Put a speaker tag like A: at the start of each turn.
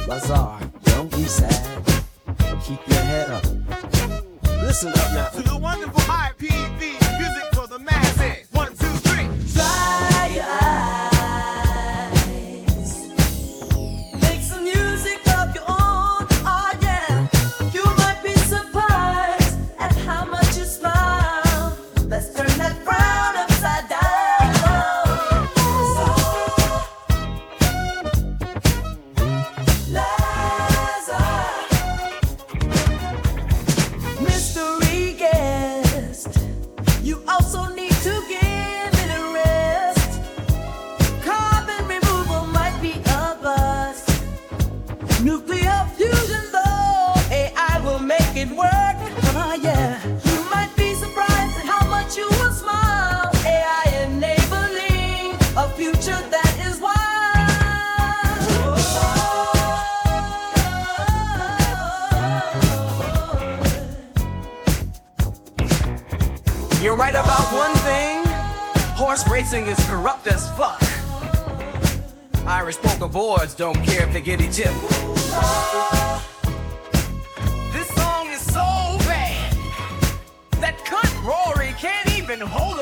A: Lazar, don't be sad. Keep your head up. Listen up now.
B: To the wonderful IPV music for the masses. 1, 2, 3.
C: Dry your eyes. Make some music of your own. Oh yeah. You might be surprised at how much you smile. Let's turn that frown upside down. Mystery guest, you also need to give it a rest. Carbon removal might be a bust. Nuclear fusion though, AI will make it work. Oh yeah, you might be surprised at how much you will smile. AI enabling a future that is wild.
D: You're right about one thing. Horse racing is corrupt as fuck. Irish poker boards don't care if they get each tip. This song is so bad that cunt Rory can't even hold